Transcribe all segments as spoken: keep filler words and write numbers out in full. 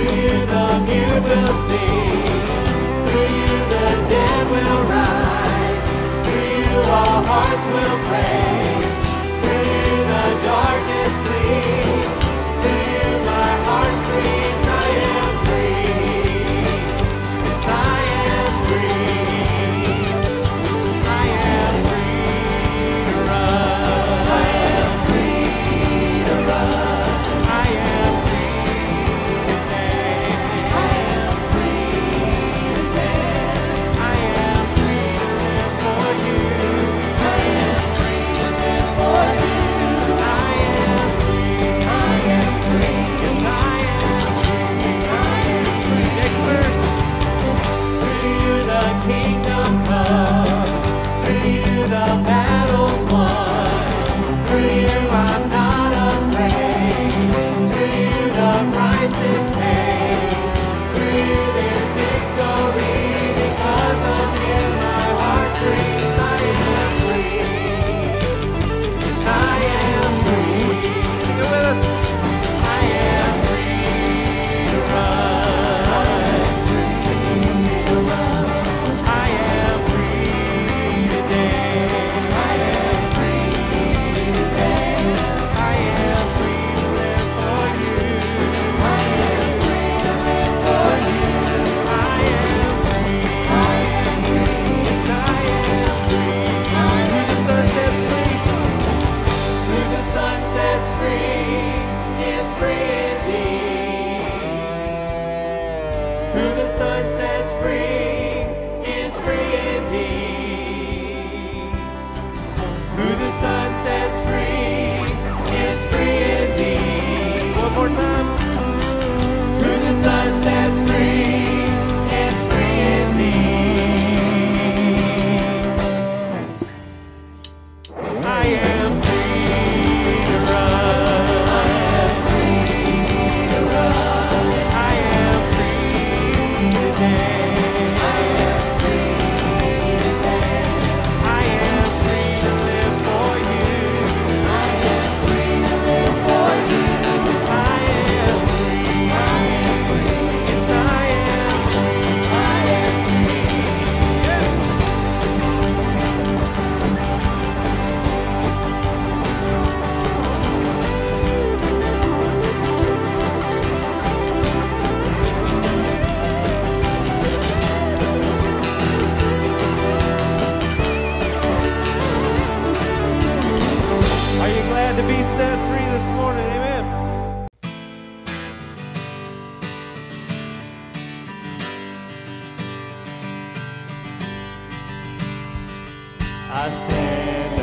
I stand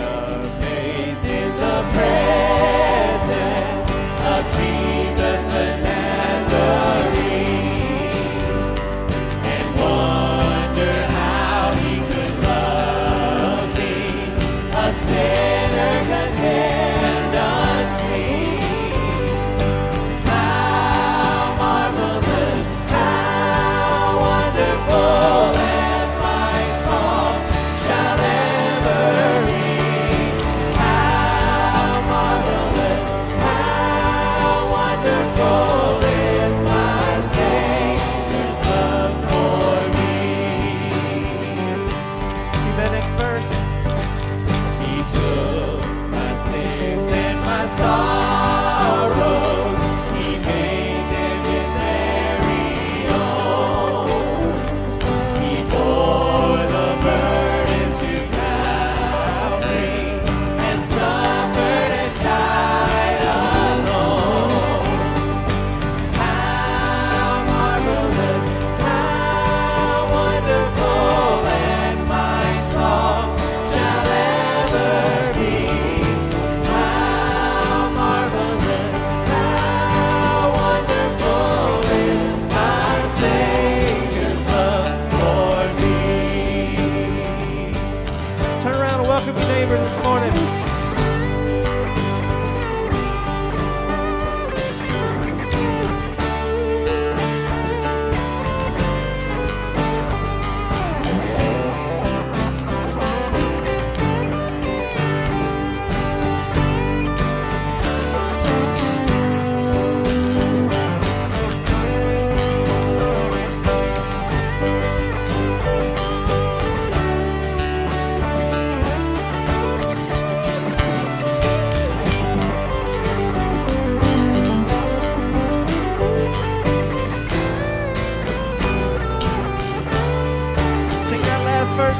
amazed in the presence of Jesus the Nazarene, and wonder how he could love me, a sinner condemned unclean. How marvelous, how wonderful, and my song shall ever ring.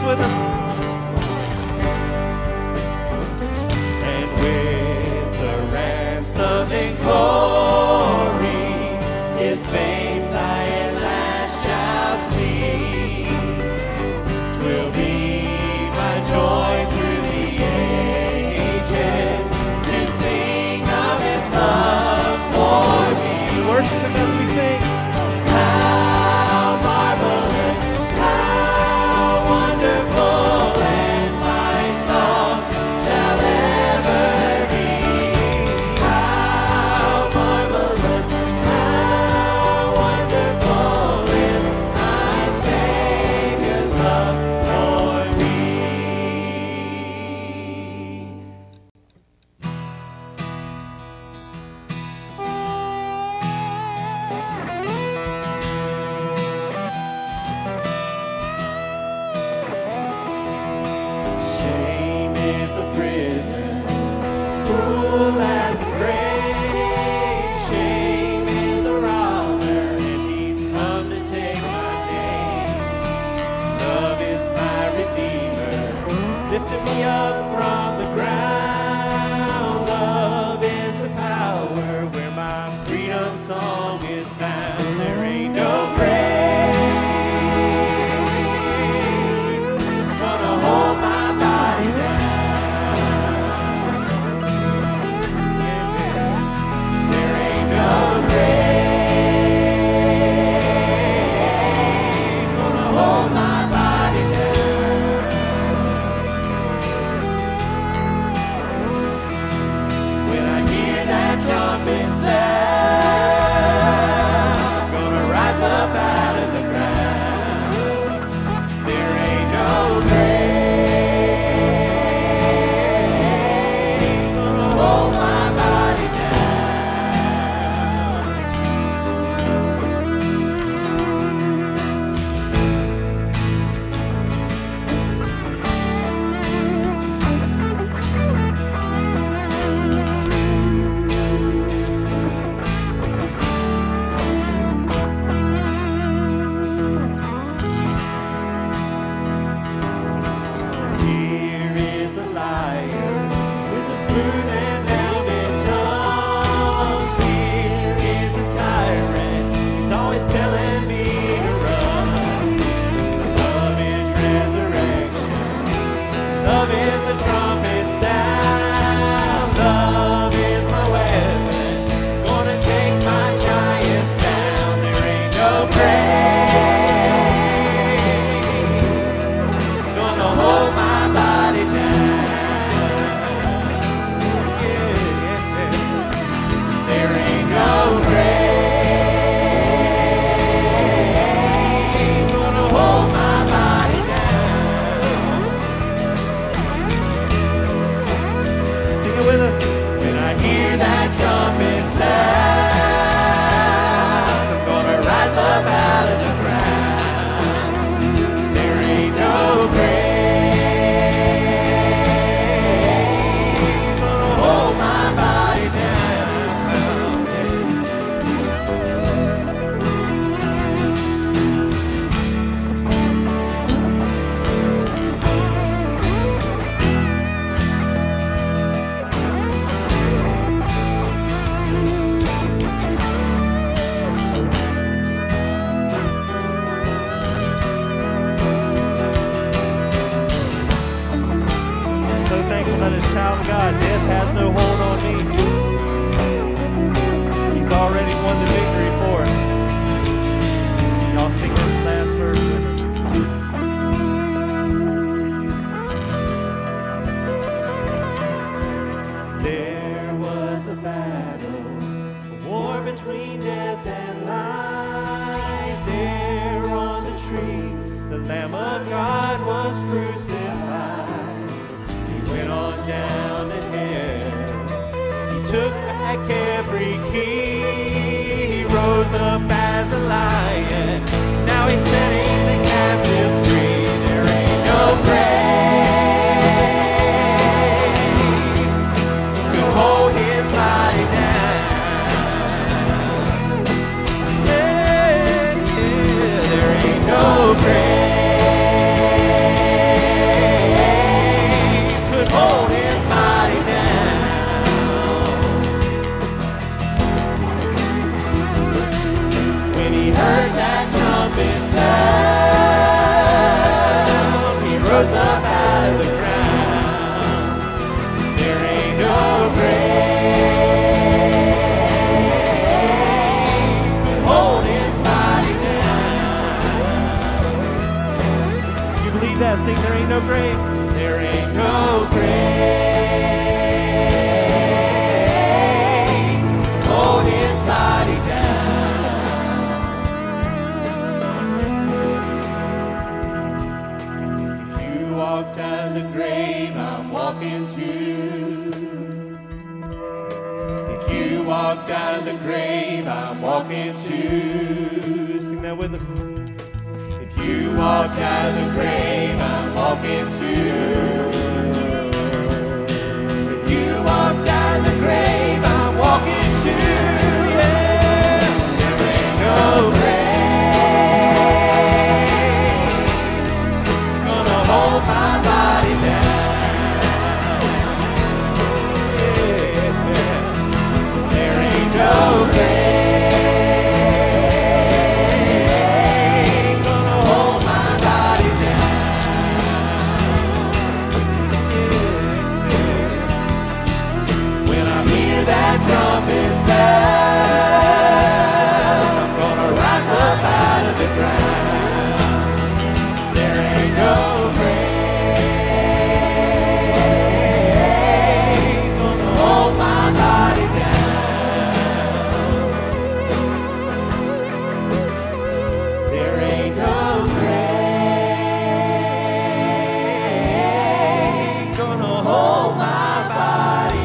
this with us? And with the ransom in glory, his face I at last shall see. 'Twill be my joy through the ages to sing of his love for me. We worship him as we sing. How marvelous, how wonderful, and my song shall ever be. How marvelous, how wonderful is my Savior's love for me. Shame is a prison, as cruel as the grave. Shame is a robber, and he's come to take my name. Love is my redeemer, lifting me up from the ground. Love is the power where my freedom song is found. There ain't no grave gonna hold my body down. There ain't no grave gonna hold my body down. When I hear that trumpet sound, gonna rise up out of the ground. There ain't no grave gonna hold my body down. Here is a liar with a smooth and velvet tongue. Here is a tyrant, he's always telling me to run. Love is resurrection, love is a trumpet sound. Love is my weapon, gonna take my giants down. There ain't no grave gonna hold my body down. There ain't no grave gonna hold my body down. Sing it with us. When I hear that trumpet sound, I'm gonna rise up out of the ground. There ain't no grave gonna hold my body down. So thankful that as a child of God, death has no hold on me. He's already won the victory for us. Y'all sing this last verse with us. There was a battle, a war between death and life. There on the tree, the Lamb of God was crucified. He went on down to hell. He took back every key. He rose up as a lion. Now he's setting the captives free. There ain't no grave could hold his body down. Yeah, yeah, there ain't no grave heard that trumpet sound, he rose up out of the ground. There ain't no grave can hold his body down. You believe that? Sing, there ain't no grave. There ain't no grave hold his body down. If you walked out of the grave, I'm walking too. If you walked out of the grave, I'm walking too. Sing that with us. If you walked out of the grave, I'm walking too. If you walked out of the grave, I'm walking too. Yeah, there ain't no grave gonna hold my body down. Yeah, there ain't no grave. Trumpet sound, I'm gonna rise up out of the ground. There ain't no grave gonna hold my body down. There ain't no grave gonna hold my body.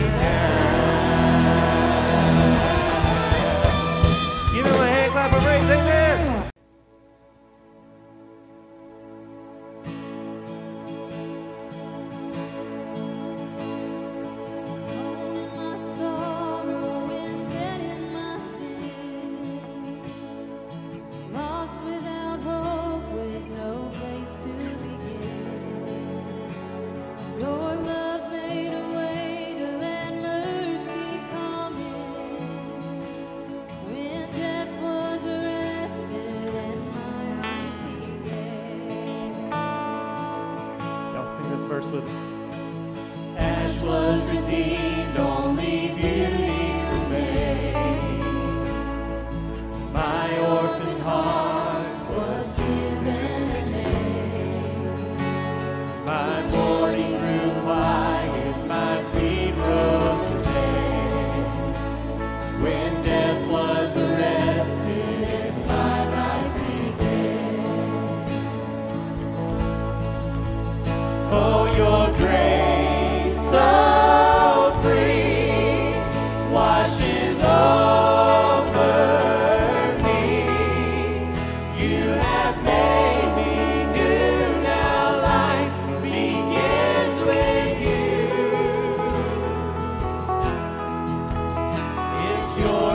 Sing this verse with us. Ash was redeemed, only beauty remains. My orphan heart was given a name. My mourning grew quiet, my feet rose to dance. When death was arrested, my life began. Oh, your grace so free washes over me. You have made me new, now life begins with you. It's your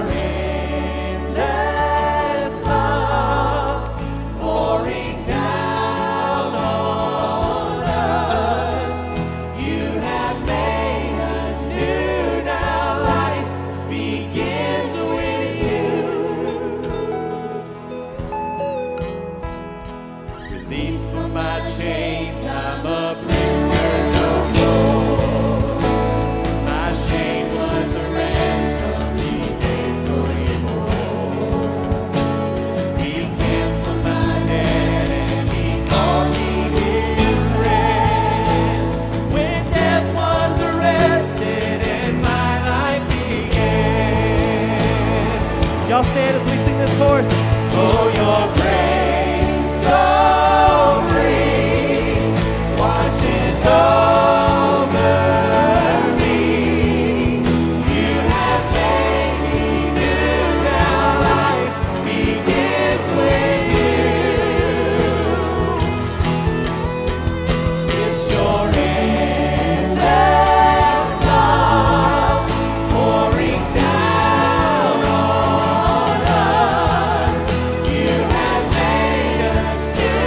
endless love pouring down on us. You have made us new, now life begins with you. Released from my chains, I'm a prisoner no more. My shame was a ransom he faithfully bore. He canceled my debt and he called me his friend. When death was arrested and my life began. Y'all stand as we sing this chorus. Oh, your grace so free washes over me. You have made me new, now life begins with you. It's your endless love pouring down on us. You have made us new,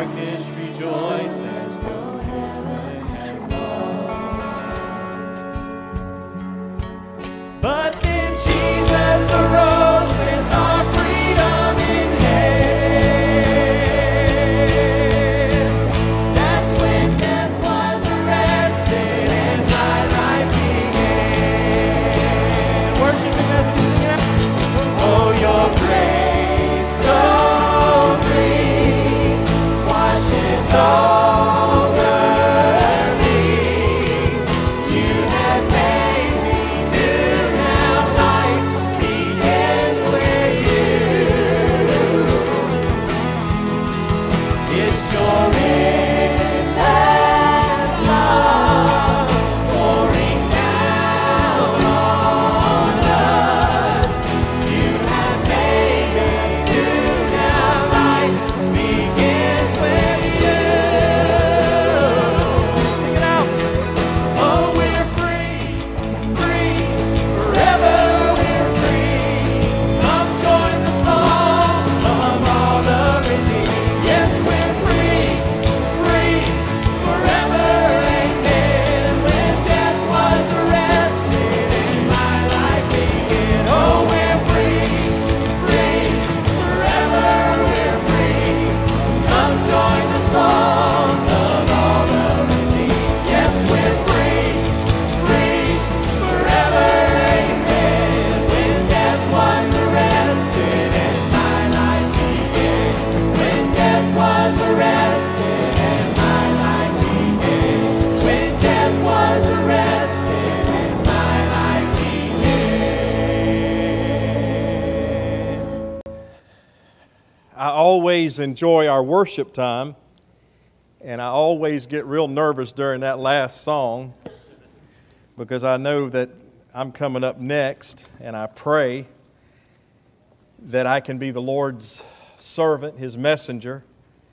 darkness rejoice as though heaven had lost. But then Jesus arose with our freedom in hand. That's when death was arrested and my life began. Worship Him as we sing it out. Oh, your grace so free washes over me. You have made me new. Now life begins with you. It's your endless love pouring down on us. You have made me new. Now life begins with you. Sing it out. Oh, we're free, free, forever we're free. Come join the song of all the redeemed. Yes, we're free, free, forever, amen. When death was arrested and my life began. Oh, we're free, free, forever we're free. Come join the song of all the redeemed. Yes, we're free, free, forever, amen. When death was arrested and my life began. When death was arrested and my life began. When death was arrested and my life began. I always enjoy our worship time, and I always get real nervous during that last song because I know that I'm coming up next, and I pray that I can be the Lord's servant, His messenger,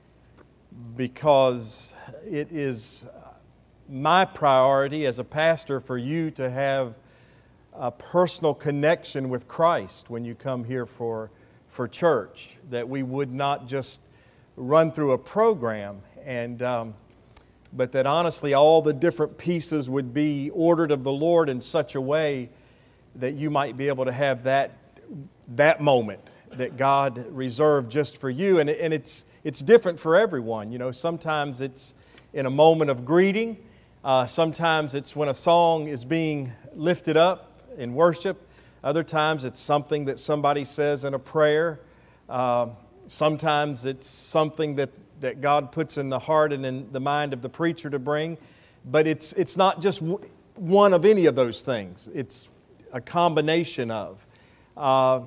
because it is my priority as a pastor for you to have a personal connection with Christ when you come here for, for church, that we would not just run through a program, and um, but that honestly all the different pieces would be ordered of the Lord in such a way that you might be able to have that, that moment that God reserved just for you. And, and it's, it's different for everyone. You know, sometimes it's in a moment of greeting. Uh, sometimes it's when a song is being lifted up in worship. Other times it's something that somebody says in a prayer. Uh, sometimes it's something that, that God puts in the heart and in the mind of the preacher to bring. But it's, it's not just w- one of any of those things. It's a combination of. Uh,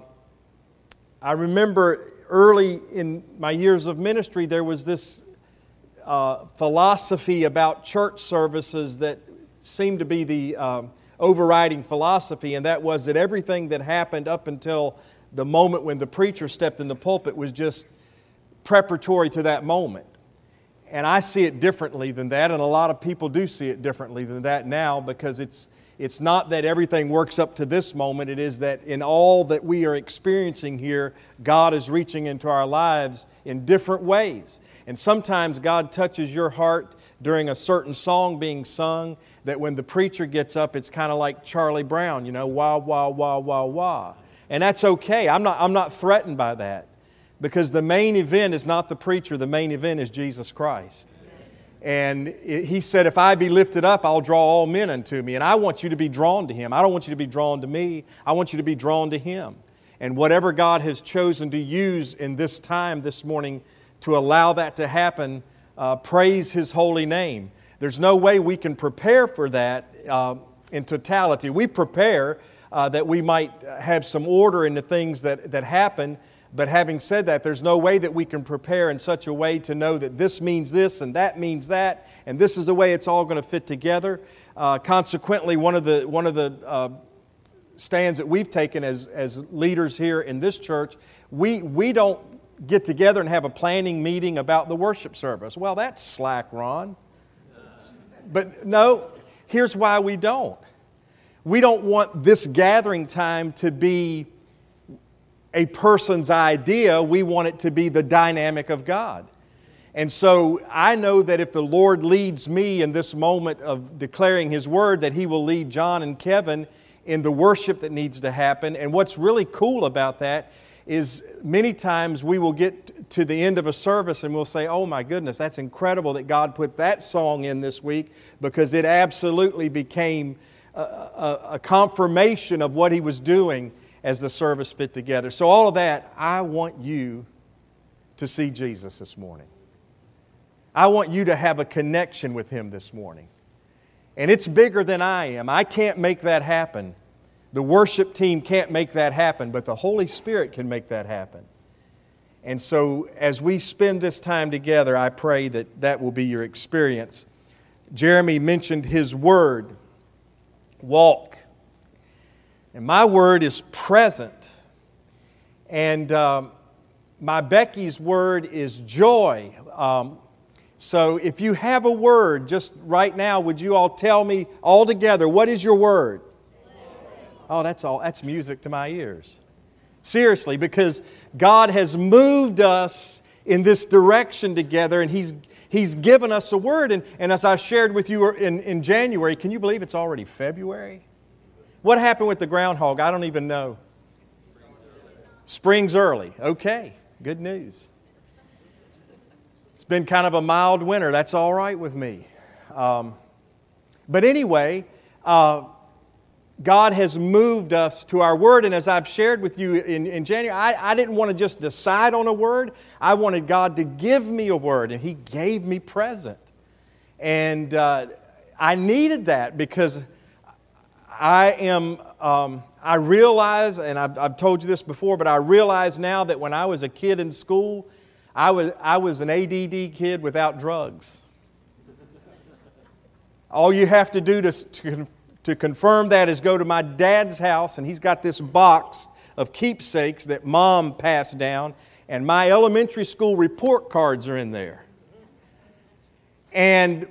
I remember early in my years of ministry, there was this uh, philosophy about church services that seemed to be the uh, overriding philosophy, and that was that everything that happened up until the moment when the preacher stepped in the pulpit was just preparatory to that moment. And I see it differently than that, and a lot of people do see it differently than that now, because it's It's not that everything works up to this moment. It is that in all that we are experiencing here, God is reaching into our lives in different ways. And sometimes God touches your heart during a certain song being sung, that when the preacher gets up, it's kind of like Charlie Brown, you know, wah, wah, wah, wah, wah. And that's okay. I'm not, I'm not threatened by that, because the main event is not the preacher. The main event is Jesus Christ. And He said, if I be lifted up, I'll draw all men unto me. And I want you to be drawn to Him. I don't want you to be drawn to me. I want you to be drawn to Him. And whatever God has chosen to use in this time this morning to allow that to happen, uh, praise His holy name. There's no way we can prepare for that uh, in totality. We prepare uh, that we might have some order in the things that, that happen. But having said that, there's no way that we can prepare in such a way to know that this means this and that means that, and this is the way it's all going to fit together. Uh, consequently, one of the one of the uh, stands that we've taken as as leaders here in this church, we we don't get together and have a planning meeting about the worship service. Well, that's slack, Ron. But no, here's why we don't. We don't want this gathering time to be a person's idea. We want it to be the dynamic of God. And so I know that if the Lord leads me in this moment of declaring His Word, that He will lead John and Kevin in the worship that needs to happen. And what's really cool about that is many times we will get to the end of a service and we'll say, oh my goodness, that's incredible that God put that song in this week, because it absolutely became a, a, a confirmation of what He was doing as the service fit together. So all of that, I want you to see Jesus this morning. I want you to have a connection with Him this morning. And it's bigger than I am. I can't make that happen. The worship team can't make that happen, but the Holy Spirit can make that happen. And so as we spend this time together, I pray that that will be your experience. Jeremy mentioned his word, walk. And my word is present. And um, my Becky's word is joy. Um, So if you have a word, just right now, would you all tell me all together, what is your word? Oh, that's all. That's music to my ears. Seriously, because God has moved us in this direction together, and He's, He's given us a word. And, and as I shared with you in, in January, can you believe it's already February? What happened with the groundhog? I don't even know. Spring's early. Okay, good news. It's been kind of a mild winter. That's all right with me. Um, but anyway, uh, God has moved us to our word. And as I've shared with you in, in January, I, I didn't want to just decide on a word. I wanted God to give me a word, and He gave me present. And uh, I needed that because I am, um, I realize, and I've, I've told you this before, but I realize now that when I was a kid in school, I was, I was an A D D kid without drugs. All you have to do to, to, to confirm that is go to my dad's house, and he's got this box of keepsakes that Mom passed down, and my elementary school report cards are in there. And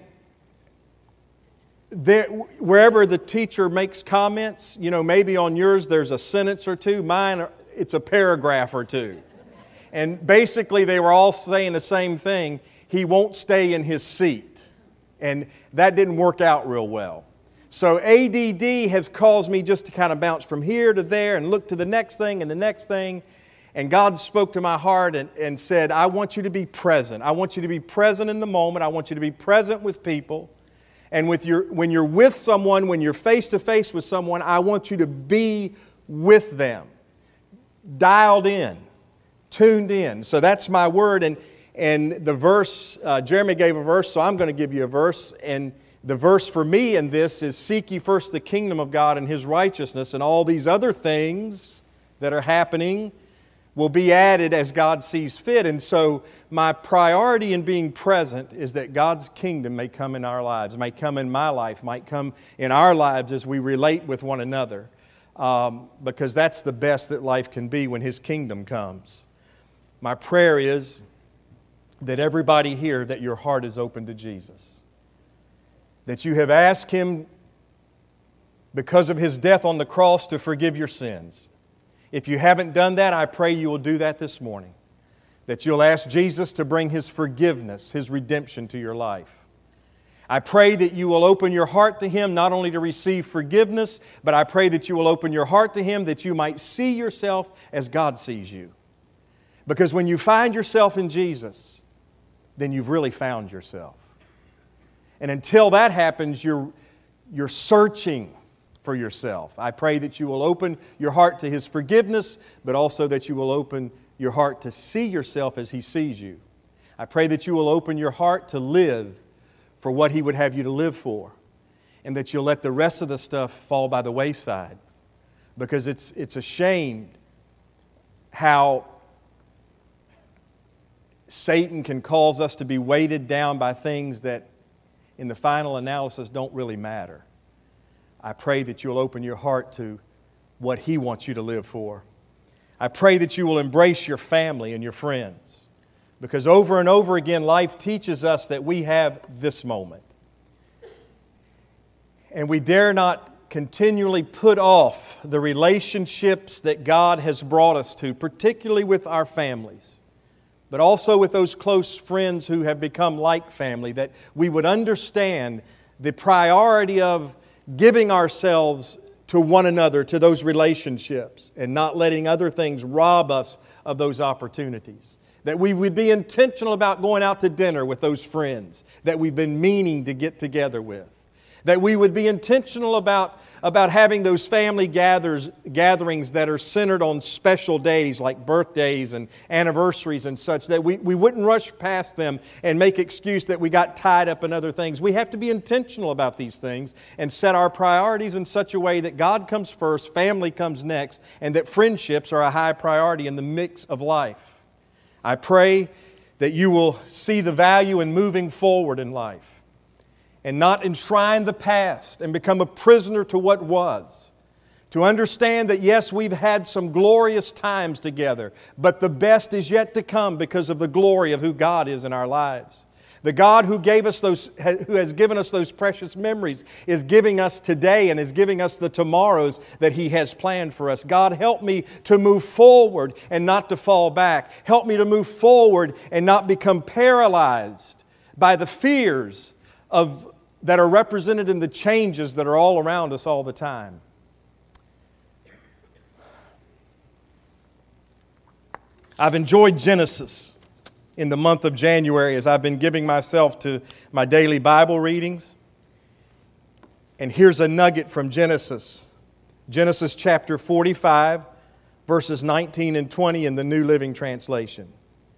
there, wherever the teacher makes comments, you know, maybe on yours there's a sentence or two. Mine, it's a paragraph or two. And basically they were all saying the same thing. He won't stay in his seat. And that didn't work out real well. So A D D has caused me just to kind of bounce from here to there and look to the next thing and the next thing. And God spoke to my heart and, and said, I want you to be present. I want you to be present in the moment. I want you to be present with people. And with your, when you're with someone, when you're face to face with someone, I want you to be with them. Dialed in. Tuned in. So that's my word. And, and the verse, uh, Jeremy gave a verse, so I'm going to give you a verse. And the verse for me in this is, seek ye first the kingdom of God and His righteousness, and all these other things that are happening will be added as God sees fit. And so my priority in being present is that God's kingdom may come in our lives, may come in my life, might come in our lives as we relate with one another. Um, because that's the best that life can be when His kingdom comes. My prayer is that everybody here, that your heart is open to Jesus. That you have asked Him, because of His death on the cross, to forgive your sins. If you haven't done that, I pray you will do that this morning. That you'll ask Jesus to bring His forgiveness, His redemption to your life. I pray that you will open your heart to Him, not only to receive forgiveness, but I pray that you will open your heart to Him, that you might see yourself as God sees you. Because when you find yourself in Jesus, then you've really found yourself. And until that happens, you're, you're searching for yourself. I pray that you will open your heart to His forgiveness, but also that you will open your heart to see yourself as He sees you. I pray that you will open your heart to live for what He would have you to live for, and that you'll let the rest of the stuff fall by the wayside. Because it's, it's a shame how Satan can cause us to be weighted down by things that in the final analysis don't really matter. I pray that you'll open your heart to what He wants you to live for. I pray that you will embrace your family and your friends, because over and over again life teaches us that we have this moment. And we dare not continually put off the relationships that God has brought us to, particularly with our families. but also with those close friends who have become like family, that we would understand the priority of giving ourselves to one another, to those relationships, and not letting other things rob us of those opportunities. That we would be intentional about going out to dinner with those friends that we've been meaning to get together with. That we would be intentional about, about having those family gathers, gatherings that are centered on special days like birthdays and anniversaries and such, that we, we wouldn't rush past them and make excuse that we got tied up in other things. We have to be intentional about these things and set our priorities in such a way that God comes first, family comes next, and that friendships are a high priority in the mix of life. I pray that you will see the value in moving forward in life and not enshrine the past and become a prisoner to what was. To understand that yes, we've had some glorious times together, but the best is yet to come because of the glory of who God is in our lives. The God who gave us those, who has given us those precious memories is giving us today and is giving us the tomorrows that He has planned for us. God, help me to move forward and not to fall back. Help me to move forward and not become paralyzed by the fears of that are represented in the changes that are all around us all the time. I've enjoyed Genesis in the month of January as I've been giving myself to my daily Bible readings. And here's a nugget from Genesis. Genesis chapter forty-five, verses nineteen and twenty in the New Living Translation.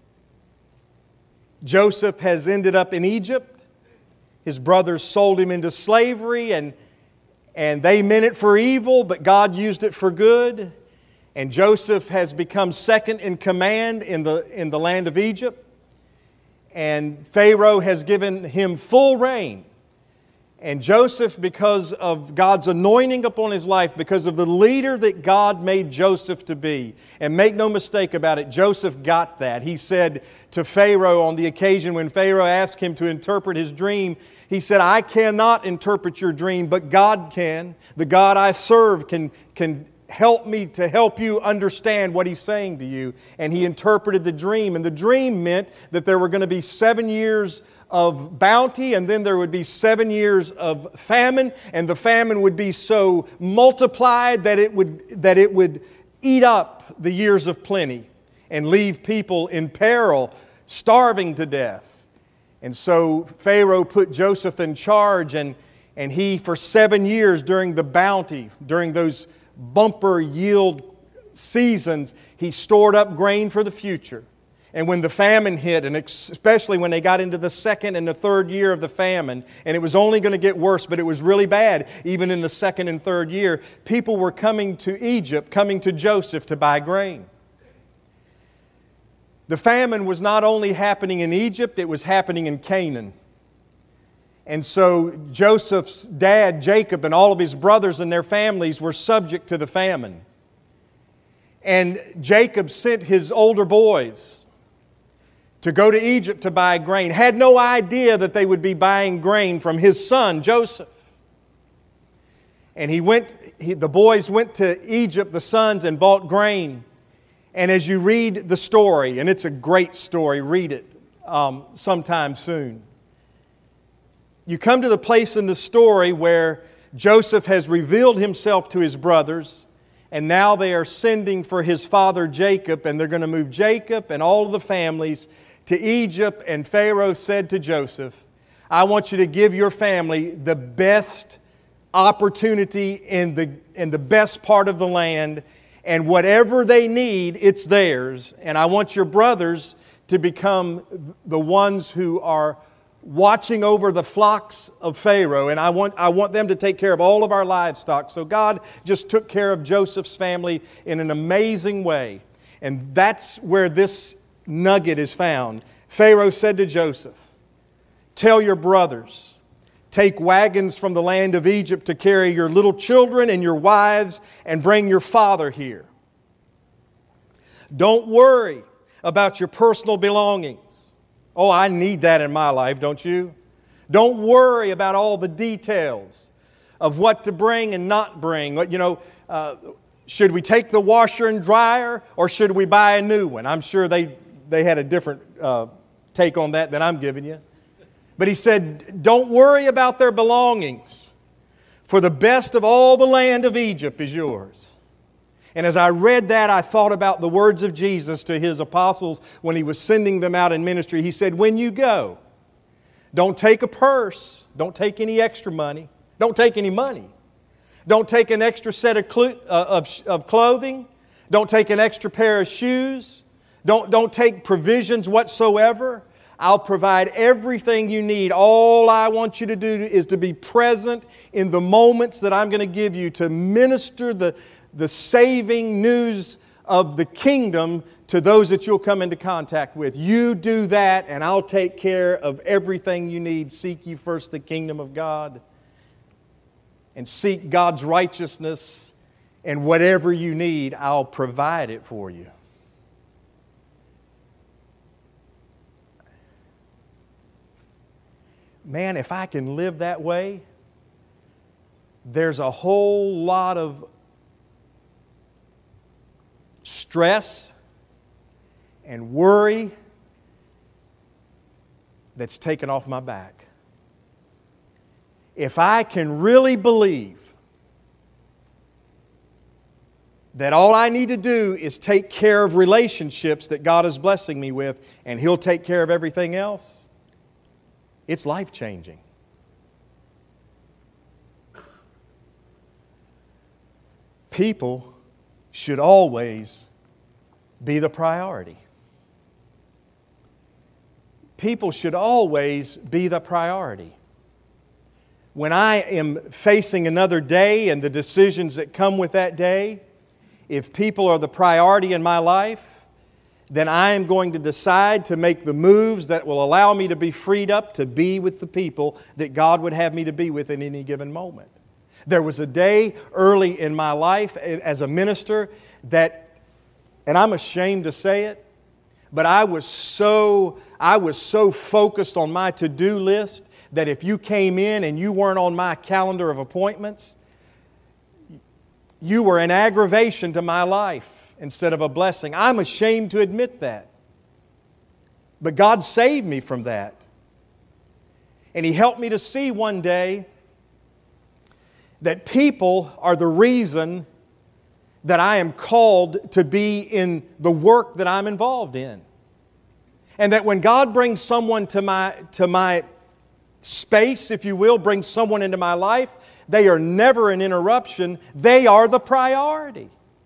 Joseph has ended up in Egypt. His brothers sold him into slavery, and, and they meant it for evil, but God used it for good. And Joseph has become second in command in the, in the land of Egypt. And Pharaoh has given him full reign. And Joseph, because of God's anointing upon his life, because of the leader that God made Joseph to be, and make no mistake about it, Joseph got that. He said to Pharaoh on the occasion when Pharaoh asked him to interpret his dream, he said, I cannot interpret your dream, but God can. The God I serve can, can help me to help you understand what He's saying to you. And he interpreted the dream. And the dream meant that there were going to be seven years of bounty, and then there would be seven years of famine, and the famine would be so multiplied that it would, that it would eat up the years of plenty and leave people in peril, starving to death. And so Pharaoh put Joseph in charge, and, and he, for seven years during the bounty, during those bumper yield seasons, he stored up grain for the future. And when the famine hit, and especially when they got into the second and the third year of the famine, and it was only going to get worse, but it was really bad even in the second and third year, people were coming to Egypt, coming to Joseph to buy grain. The famine was not only happening in Egypt, it was happening in Canaan. And so Joseph's dad, Jacob, and all of his brothers and their families were subject to the famine. And Jacob sent his older boys to go to Egypt to buy grain. Had no idea that they would be buying grain from his son, Joseph. And he went, he, the boys went to Egypt, the sons, and bought grain. And as you read the story, and it's a great story, read it um, sometime soon. You come to the place in the story where Joseph has revealed himself to his brothers, and now they are sending for his father Jacob, and they're going to move Jacob and all of the families to Egypt. And Pharaoh said to Joseph, I want you to give your family the best opportunity in the, in the best part of the land, and whatever they need, it's theirs. And I want your brothers to become the ones who are watching over the flocks of Pharaoh, and I want, I want them to take care of all of our livestock. So God just took care of Joseph's family in an amazing way. And that's where this nugget is found. Pharaoh said to Joseph, tell your brothers, take wagons from the land of Egypt to carry your little children and your wives and bring your father here. Don't worry about your personal belongings. Oh, I need that in my life, don't you? Don't worry about all the details of what to bring and not bring. You know, uh, should we take the washer and dryer, or should we buy a new one? I'm sure they they had a different uh, take on that than I'm giving you. But he said, don't worry about their belongings, for the best of all the land of Egypt is yours. And as I read that, I thought about the words of Jesus to His apostles when He was sending them out in ministry. He said, when you go, don't take a purse, don't take any extra money, don't take any money. Don't take an extra set of, clo- uh, of, of clothing. Don't take an extra pair of shoes. Don't, don't take provisions whatsoever. I'll provide everything you need. All I want you to do is to be present in the moments that I'm going to give you to minister the, the saving news of the kingdom to those that you'll come into contact with. You do that and I'll take care of everything you need. Seek ye first the kingdom of God and seek God's righteousness, and whatever you need, I'll provide it for you. Man, if I can live that way, there's a whole lot of stress and worry that's taken off my back. If I can really believe that all I need to do is take care of relationships that God is blessing me with, and He'll take care of everything else, it's life-changing. People should always be the priority. People should always be the priority. When I am facing another day and the decisions that come with that day, if people are the priority in my life, then I am going to decide to make the moves that will allow me to be freed up to be with the people that God would have me to be with in any given moment. There was a day early in my life as a minister that, and I'm ashamed to say it, but I was so, I was so focused on my to-do list that if you came in and you weren't on my calendar of appointments, you were an aggravation to my life instead of a blessing. I'm ashamed to admit that. But God saved me from that. And He helped me to see one day that people are the reason that I am called to be in the work that I'm involved in. And that when God brings someone to my, to my space, if you will, brings someone into my life, they are never an interruption. They are the priority.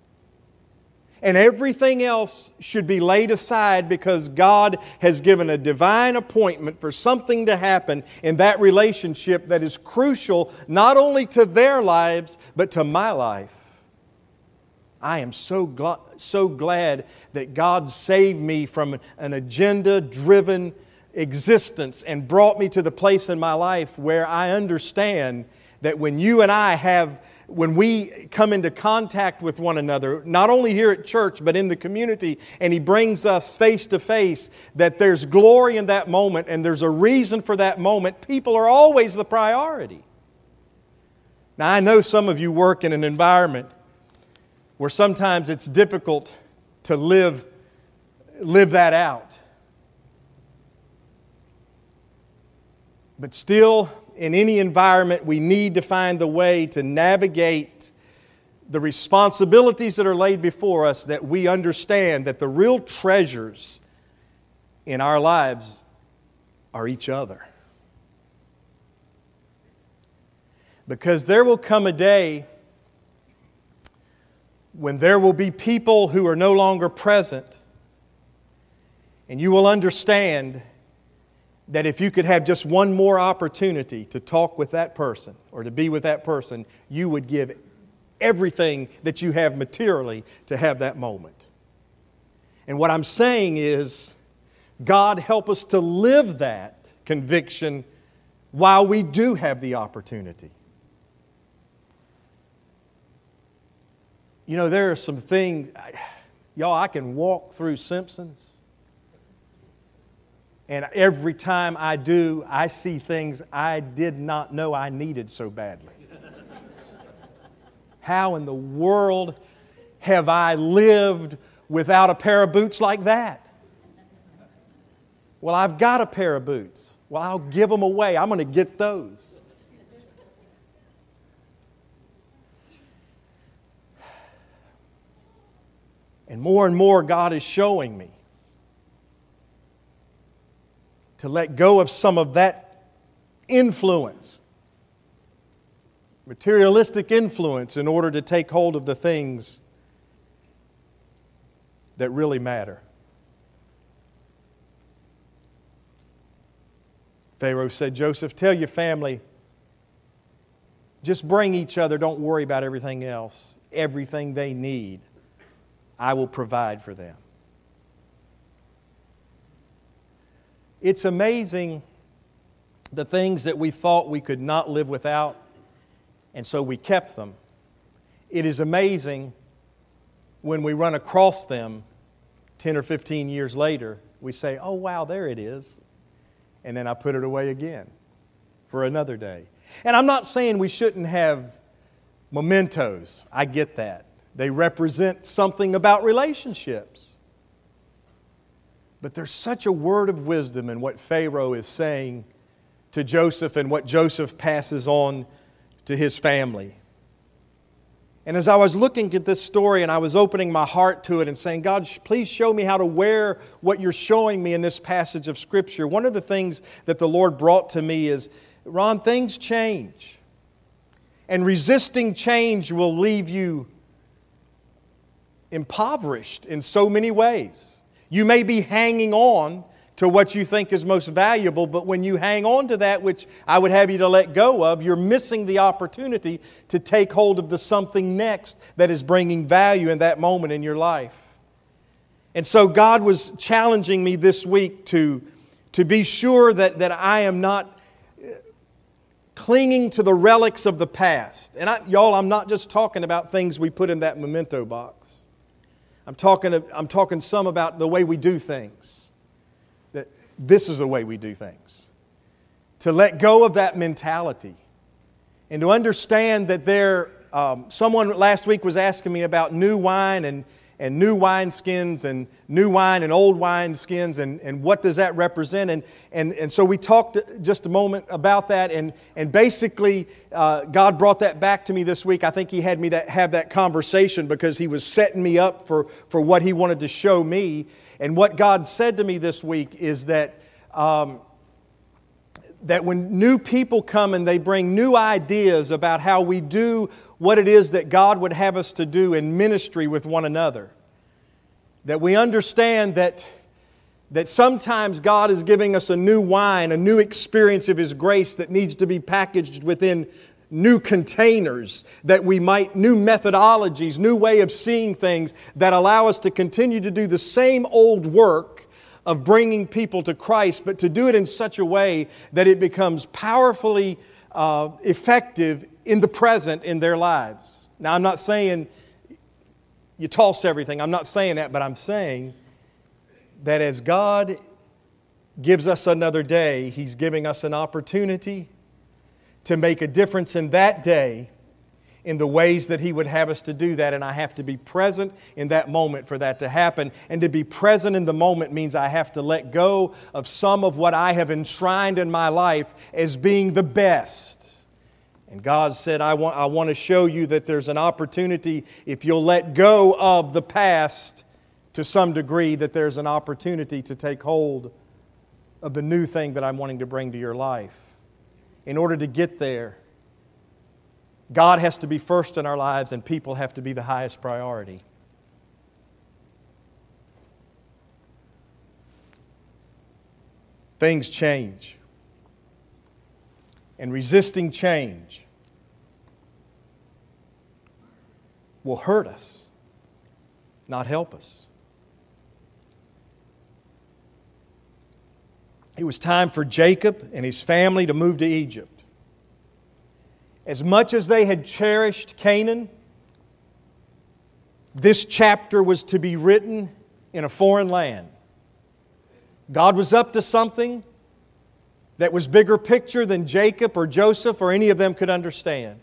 And everything else should be laid aside because God has given a divine appointment for something to happen in that relationship that is crucial not only to their lives, but to my life. I am so, gl- so glad that God saved me from an agenda-driven existence and brought me to the place in my life where I understand that when you and I have, when we come into contact with one another, not only here at church, but in the community, and He brings us face to face, that there's glory in that moment and there's a reason for that moment. People are always the priority. Now, I know some of you work in an environment where sometimes it's difficult to live, live that out. But still, in any environment, we need to find the way to navigate the responsibilities that are laid before us, that we understand that the real treasures in our lives are each other. Because there will come a day when there will be people who are no longer present, and you will understand that if you could have just one more opportunity to talk with that person or to be with that person, you would give everything that you have materially to have that moment. And what I'm saying is, God help us to live that conviction while we do have the opportunity. You know, there are some things, y'all, I can walk through Simpsons, and every time I do, I see things I did not know I needed so badly. How in the world have I lived without a pair of boots like that? Well, I've got a pair of boots. Well, I'll give them away. I'm going to get those. And more and more, God is showing me to let go of some of that influence, materialistic influence, in order to take hold of the things that really matter. Pharaoh said, Joseph, tell your family, just bring each other. Don't worry about everything else. Everything they need, I will provide for them. It's amazing the things that we thought we could not live without, and so we kept them. It is amazing when we run across them ten or fifteen years later, we say, oh wow, there it is. And then I put it away again for another day. And I'm not saying we shouldn't have mementos. I get that. They represent something about relationships. But there's such a word of wisdom in what Pharaoh is saying to Joseph and what Joseph passes on to his family. And as I was looking at this story and I was opening my heart to it and saying, God, please show me how to wear what you're showing me in this passage of Scripture, one of the things that the Lord brought to me is, Ron, things change. And resisting change will leave you impoverished in so many ways. You may be hanging on to what you think is most valuable, but when you hang on to that which I would have you to let go of, you're missing the opportunity to take hold of the something next that is bringing value in that moment in your life. And so God was challenging me this week to, to be sure that, that I am not clinging to the relics of the past. And I, y'all, I'm not just talking about things we put in that memento box. I'm talking, I'm talking some about the way we do things. That this is the way we do things. To let go of that mentality. And to understand that there, um, someone last week was asking me about new wine and, and new wine skins and new wine and old wine skins and, and what does that represent. And, and, and so we talked just a moment about that. And, and basically, uh, God brought that back to me this week. I think He had me that, have that conversation because He was setting me up for, for what He wanted to show me. And what God said to me this week is that, um, that when new people come and they bring new ideas about how we do what it is that God would have us to do in ministry with one another, that we understand that, that sometimes God is giving us a new wine, a new experience of His grace that needs to be packaged within new containers, that we might, new methodologies, new way of seeing things that allow us to continue to do the same old work of bringing people to Christ, but to do it in such a way that it becomes powerfully uh, effective in the present in their lives. Now, I'm not saying you toss everything. I'm not saying that, but I'm saying that as God gives us another day, He's giving us an opportunity to make a difference in that day in the ways that He would have us to do that. And I have to be present in that moment for that to happen. And to be present in the moment means I have to let go of some of what I have enshrined in my life as being the best. And God said, I want, I want to show you that there's an opportunity, if you'll let go of the past to some degree, that there's an opportunity to take hold of the new thing that I'm wanting to bring to your life. In order to get there, God has to be first in our lives and people have to be the highest priority. Things change. And resisting change will hurt us, not help us. It was time for Jacob and his family to move to Egypt. As much as they had cherished Canaan, this chapter was to be written in a foreign land. God was up to something that was bigger picture than Jacob or Joseph or any of them could understand.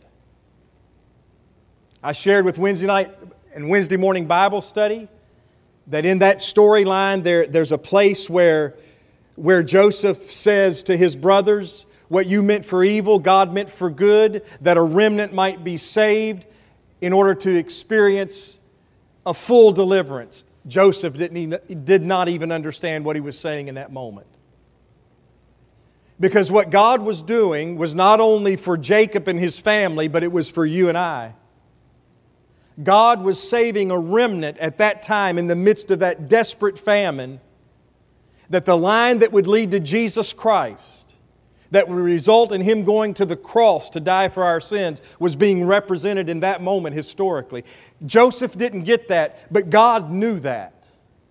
I shared with Wednesday night and Wednesday morning Bible study that in that storyline there, there's a place where where Joseph says to his brothers, what you meant for evil, God meant for good, that a remnant might be saved in order to experience a full deliverance. Joseph didn't even, did not even understand what he was saying in that moment. Because what God was doing was not only for Jacob and his family, but it was for you and I. God was saving a remnant at that time in the midst of that desperate famine, that the line that would lead to Jesus Christ, that would result in Him going to the cross to die for our sins, was being represented in that moment historically. Joseph didn't get that, but God knew that.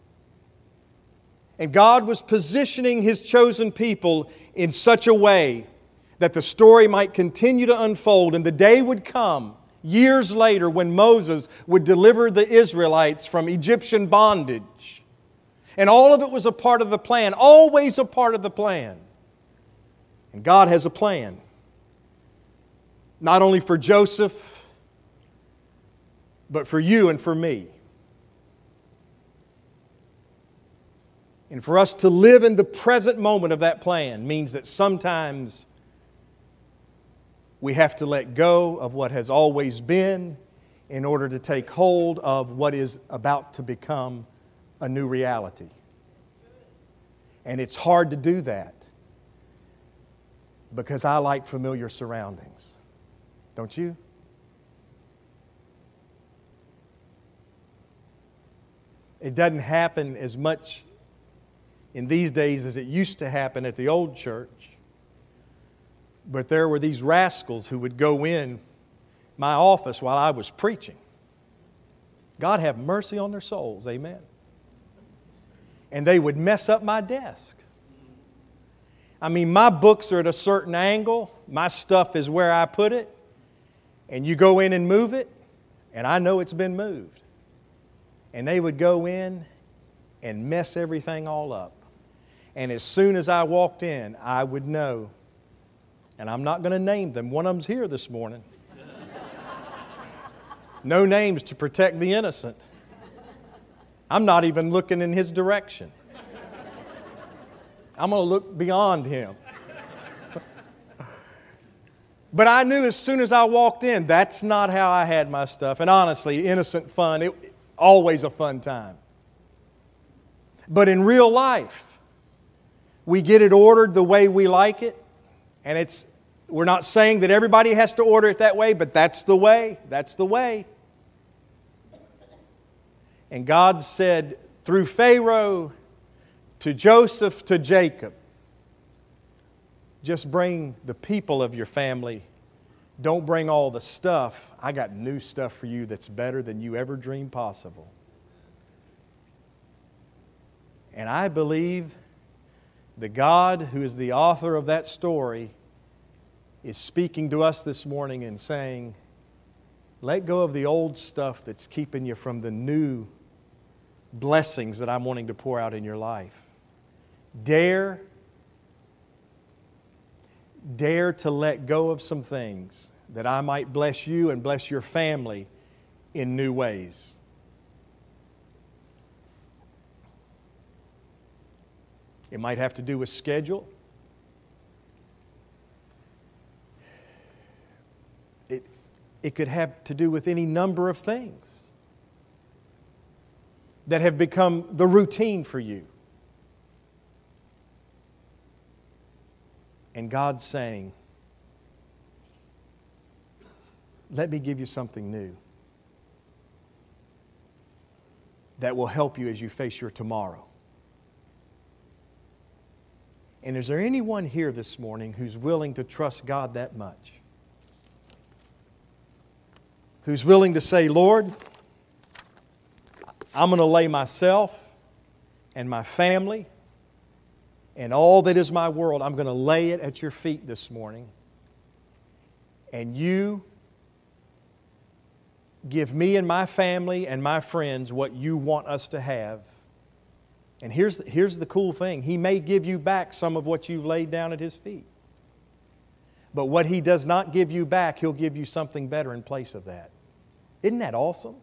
And God was positioning His chosen people in such a way that the story might continue to unfold, and the day would come years later when Moses would deliver the Israelites from Egyptian bondage. And all of it was a part of the plan, always a part of the plan. And God has a plan. Not only for Joseph, but for you and for me. And for us to live in the present moment of that plan means that sometimes we have to let go of what has always been in order to take hold of what is about to become a new reality. And it's hard to do that because I like familiar surroundings. Don't you? It doesn't happen as much in these days as it used to happen at the old church. But there were these rascals who would go in my office while I was preaching. God have mercy on their souls, amen. And they would mess up my desk. I mean, my books are at a certain angle. My stuff is where I put it. And you go in and move it, and I know it's been moved. And they would go in and mess everything all up. And as soon as I walked in, I would know. And I'm not going to name them. One of them's here this morning. No names to protect the innocent. I'm not even looking in his direction. I'm going to look beyond him. But I knew as soon as I walked in, that's not how I had my stuff. And honestly, innocent fun, it, always a fun time. But in real life, we get it ordered the way we like it. And it's, we're not saying that everybody has to order it that way, but that's the way. That's the way. And God said through Pharaoh to Joseph to Jacob, just bring the people of your family. Don't bring all the stuff. I got new stuff for you that's better than you ever dreamed possible. And I believe the God who is the author of that story is speaking to us this morning and saying, let go of the old stuff that's keeping you from the new blessings that I'm wanting to pour out in your life. Dare, dare to let go of some things that I might bless you and bless your family in new ways. It might have to do with schedule. It, it could have to do with any number of things that have become the routine for you. And God's saying, let me give you something new that will help you as you face your tomorrow. And is there anyone here this morning who's willing to trust God that much? Who's willing to say, Lord, I'm going to lay myself and my family and all that is my world, I'm going to lay it at your feet this morning. And you give me and my family and my friends what you want us to have. And here's, here's the cool thing. He may give you back some of what you've laid down at His feet. But what He does not give you back, He'll give you something better in place of that. Isn't that awesome?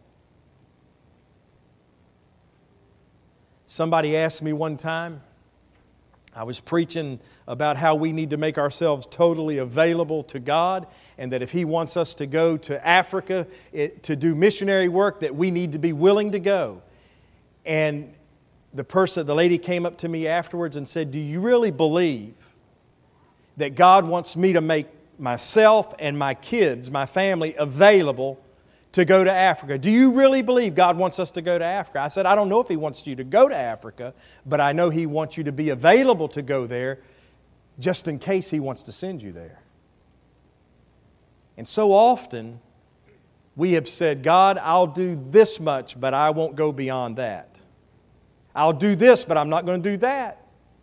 Somebody asked me one time, I was preaching about how we need to make ourselves totally available to God, and that if He wants us to go to Africa it, to do missionary work, that we need to be willing to go. And the person, the lady came up to me afterwards and said, "Do you really believe that God wants me to make myself and my kids, my family, available to go to Africa? Do you really believe God wants us to go to Africa?" I said, "I don't know if He wants you to go to Africa, but I know He wants you to be available to go there just in case He wants to send you there." And so often we have said, "God, I'll do this much, but I won't go beyond that. I'll do this, but I'm not going to do that."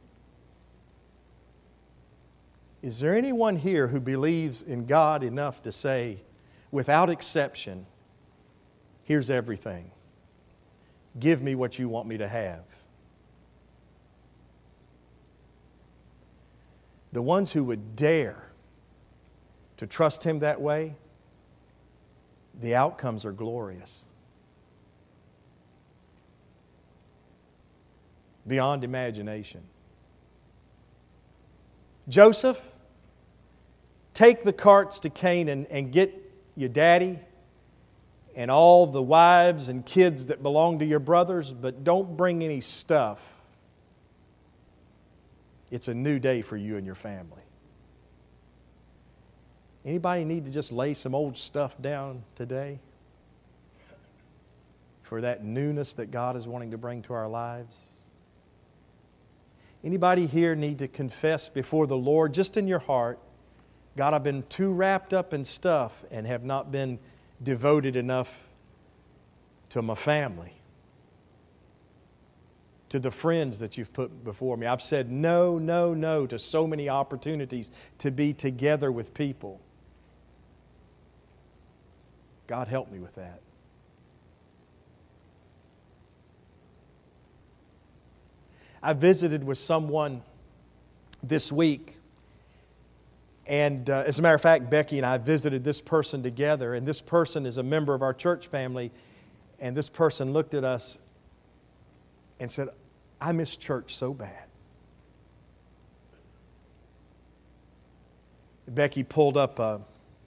Is there anyone here who believes in God enough to say, without exception, "Here's everything. Give me what you want me to have"? The ones who would dare to trust Him that way, the outcomes are glorious. Beyond imagination. Joseph, take the carts to Canaan and get your daddy and all the wives and kids that belong to your brothers, but don't bring any stuff. It's a new day for you and your family. Anybody need to just lay some old stuff down today for that newness that God is wanting to bring to our lives? Anybody here need to confess before the Lord, just in your heart, "God, I've been too wrapped up in stuff and have not been devoted enough to my family, to the friends that you've put before me. I've said no, no, no to so many opportunities to be together with people. God, help me with that." I visited with someone this week, and uh, as a matter of fact, Becky and I visited this person together, and this person is a member of our church family, and this person looked at us and said, "I miss church so bad." Becky pulled up uh,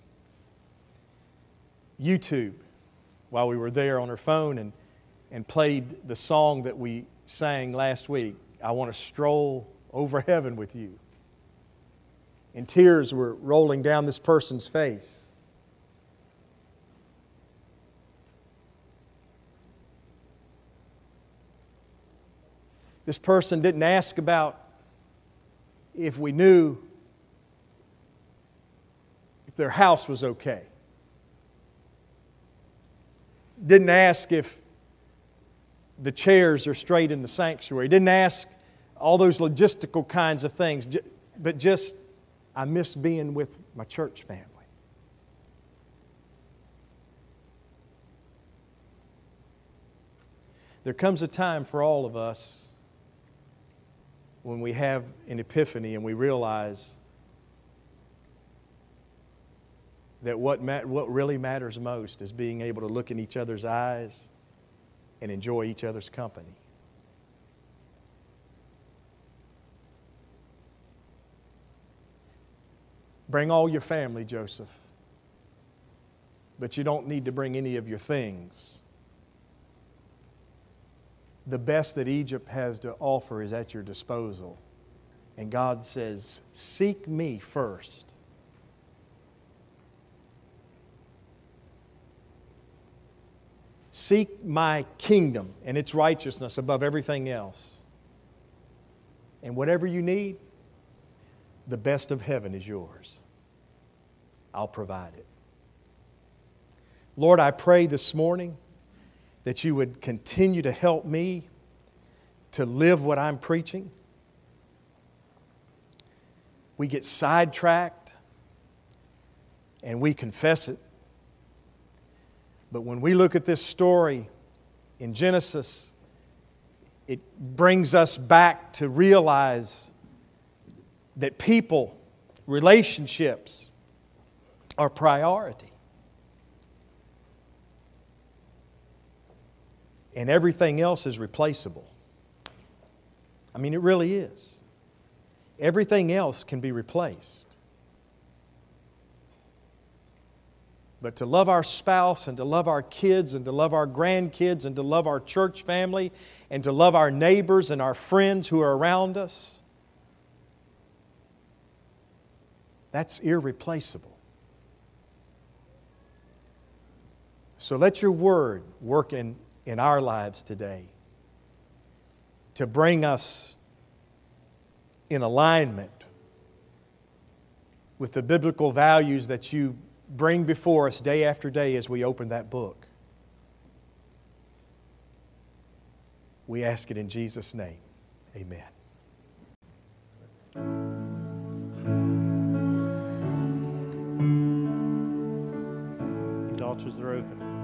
YouTube while we were there on her phone and, and played the song that we sang last week, "I Want to Stroll Over Heaven with You." And tears were rolling down this person's face. This person didn't ask about if we knew if their house was okay. Didn't ask if the chairs are straight in the sanctuary. Didn't ask all those logistical kinds of things, but just, "I miss being with my church family." There comes a time for all of us when we have an epiphany and we realize that what, mat- what really matters most is being able to look in each other's eyes and enjoy each other's company. Bring all your family, Joseph, but you don't need to bring any of your things. The best that Egypt has to offer is at your disposal. And God says, "Seek me first." Seek my kingdom and its righteousness above everything else. And whatever you need, the best of heaven is yours. I'll provide it. Lord, I pray this morning that you would continue to help me to live what I'm preaching. We get sidetracked and we confess it. But when we look at this story in Genesis, it brings us back to realize that people, relationships, are priority. And everything else is replaceable. I mean, it really is. Everything else can be replaced. But to love our spouse and to love our kids and to love our grandkids and to love our church family and to love our neighbors and our friends who are around us, that's irreplaceable. So let your Word work in, in our lives today to bring us in alignment with the biblical values that you bring before us day after day as we open that book. We ask it in Jesus' name. Amen. These altars are open.